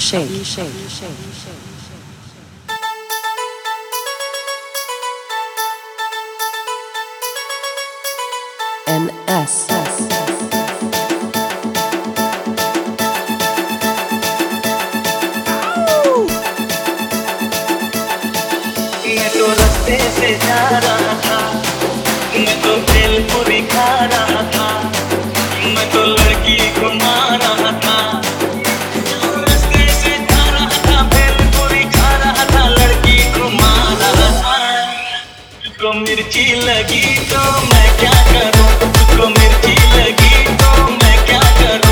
Abhishek. NS. मैं तो रास्ते से जा रहा था, मैं तो भेलपुरी खा रहा था, मैं तो लड़की घुमा रहा था। रास्ते से जा रहा था, भेलपुरी खा रहा था, लड़की घुमा रहा था। तुझको मिर्ची लगी तो मैं क्या करूं, तुझको मिर्ची लगी तो मैं क्या करूं।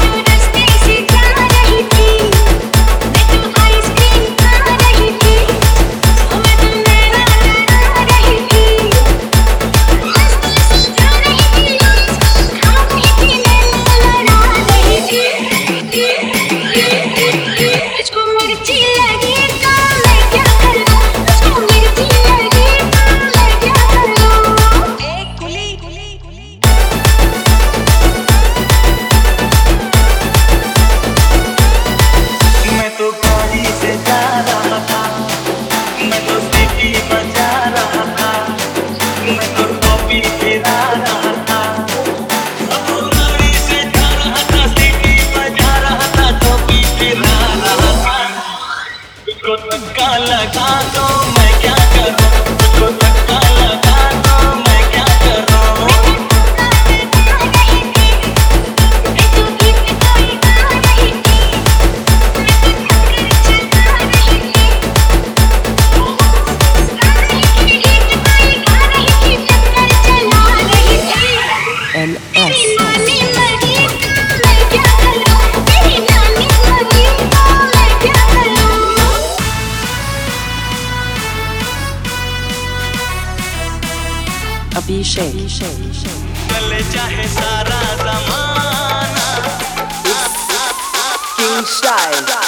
धक्का लगा तो मैं क्या करूं, तुझको धक्का लगा तो मैं क्या करूं। Abhishek. चले चाहे सारा ज़माना, King Style।